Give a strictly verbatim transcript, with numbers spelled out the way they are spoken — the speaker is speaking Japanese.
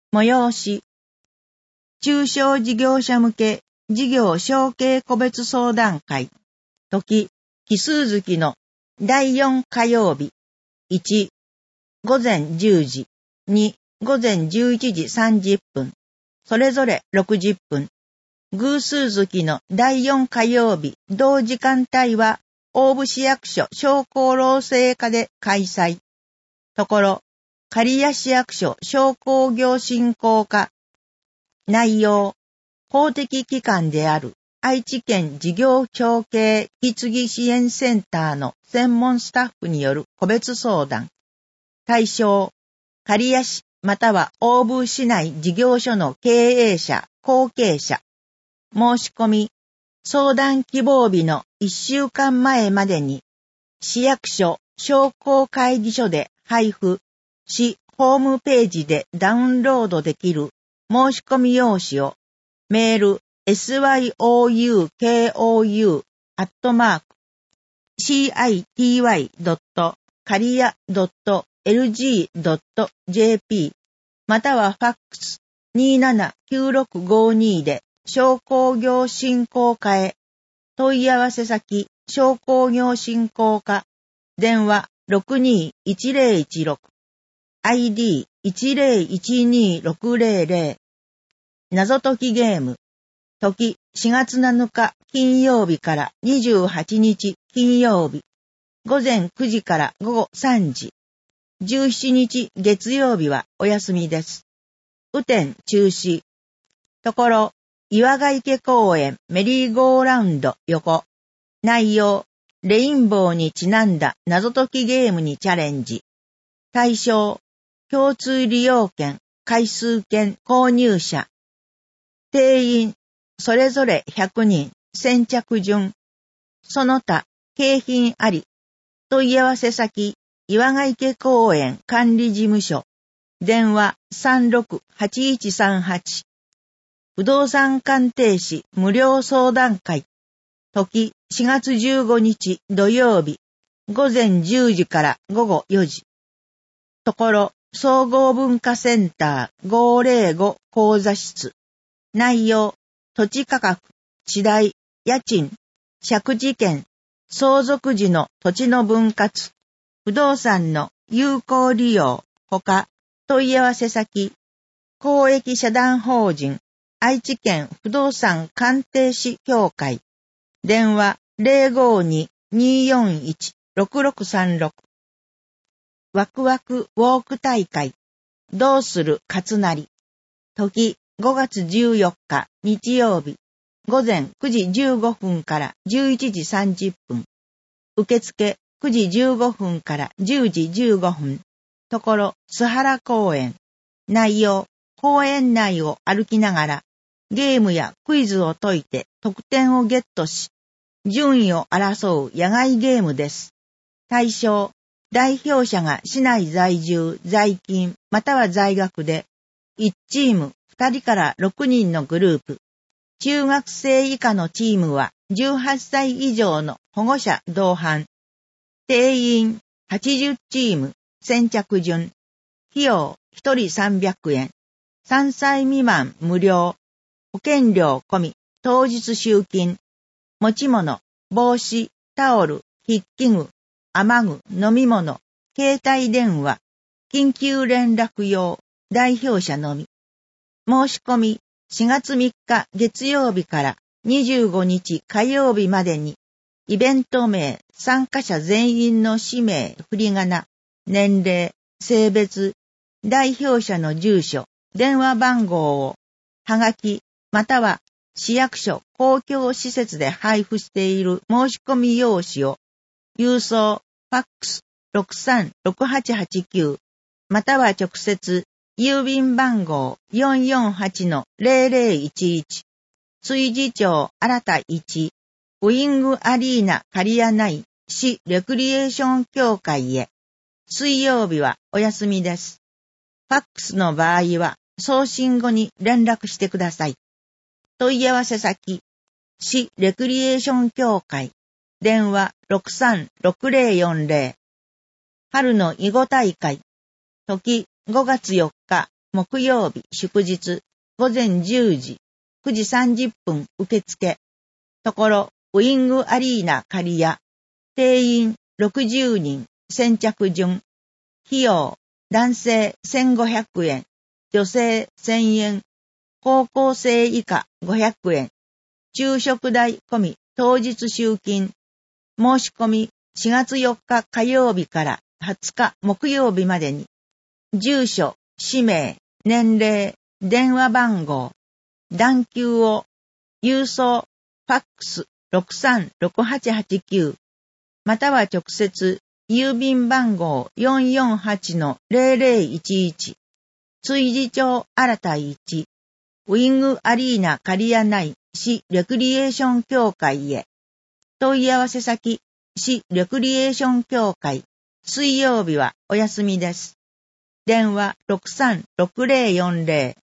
催し。中小事業者向け事業承継個別相談会。時、奇数月のだいよん火曜日。いち、午前じゅうじ。に、午前じゅういちじさんじゅっぷん。それぞれろくじゅっぷん。偶数月のだいよん火曜日同時間帯は大府市役所商工労政課で開催。ところ、刈谷市役所商工業振興課。内容、公的機関である愛知県事業承継引き継ぎ支援センターの専門スタッフによる個別相談。対象、刈谷市または大府市内事業所の経営者、後継者。申し込み、相談希望日のいっしゅうかんまえまでに、市役所商工会議所で配布、市ホームページでダウンロードできる申し込み用紙を、メール、エスワイオーユーケーオーユー アットマーク、シーアイティーワイ ドット カリヤ ドット エルジー ドット ジェーピー またはファックス にーななきゅうろくごに で商工業振興課へ。問い合わせ先、商工業振興課。電話 ろくにーいちぜろいちろく。アイディーいちぜろいちにろくぜろぜろ。謎解きゲーム。時しがつなのか金曜日からにじゅうはちにち金曜日。午前くじから午後さんじ。じゅうしちにち月曜日はお休みです。雨天中止。ところ、岩ヶ池公園メリーゴーラウンド横。内容、レインボーにちなんだ謎解きゲームにチャレンジ。対象、共通利用券、回数券購入者。定員、それぞれひゃくにん、先着順。その他、景品あり。問い合わせ先、岩ヶ池公園管理事務所。電話 さんろくはちいちさんはち。不動産鑑定士無料相談会。時しがつじゅうごにち土曜日。午前じゅうじから午後よじ。ところ、総合文化センターごーぜろご講座室。内容、土地価格、地代、家賃、借地権、相続時の土地の分割、不動産の有効利用、ほか、問い合わせ先、公益社団法人、愛知県不動産鑑定士協会。電話 ゼロごに にーよんいち ろくろくさんろく。ワクワクウォーク大会。どうする勝成。時ごがつじゅうよっか日曜日。午前くじじゅうごふんからじゅういちじさんじゅっぷん。受付くじじゅうごふんからじゅうじじゅうごふん。ところ、須原公園。内容、公園内を歩きながら、ゲームやクイズを解いて得点をゲットし、順位を争う野外ゲームです。対象、代表者が市内在住、在勤、または在学で、いちチームふたりからろくにんのグループ。中学生以下のチームはじゅうはっさい以上の保護者同伴。定員はちじゅうチーム、先着順。費用ひとりさんびゃくえん。さんさい未満無料。保険料込み、当日集金。持ち物、帽子、タオル、筆記具、雨具、飲み物、携帯電話、緊急連絡用、代表者のみ。申し込み、しがつみっか月曜日からにじゅうごにち火曜日までに、イベント名、参加者全員の氏名、振り仮名、年齢、性別、代表者の住所、電話番号を、はがき、または市役所公共施設で配布している申し込み用紙を、郵送、ファックス ろくさんろくはちはちきゅう、または直接、郵便番号 よんよんはちのゼロゼロいちいち、炊事町新田いち、ウイングアリーナ刈谷内市レクリエーション協会へ。水曜日はお休みです。ファックスの場合は送信後に連絡してください。問い合わせ先、市レクリエーション協会、電話 ろくさんろくぜろよんぜろ。春の囲碁大会、時ごがつよっか木曜日祝日午前じゅうじ、くじさんじゅっぷん受付。ところ、ウィングアリーナ刈谷。定員ろくじゅうにん、先着順。費用、男性せんごひゃくえん、女性せんえん、高校生以下ごひゃくえん、昼食代込み当日集金。申し込みしがつよっか火曜日からはつか木曜日までに。住所、氏名、年齢、電話番号、段休を、郵送、ファックスろくさんろくはちはちきゅう、または直接、郵便番号 よんよんはちのゼロゼロいちいち、築地町新田いち、ウィングアリーナ刈谷内市レクリエーション協会へ。問い合わせ先、市レクリエーション協会、水曜日はお休みです。電話ろくさんろくゼロよんゼロ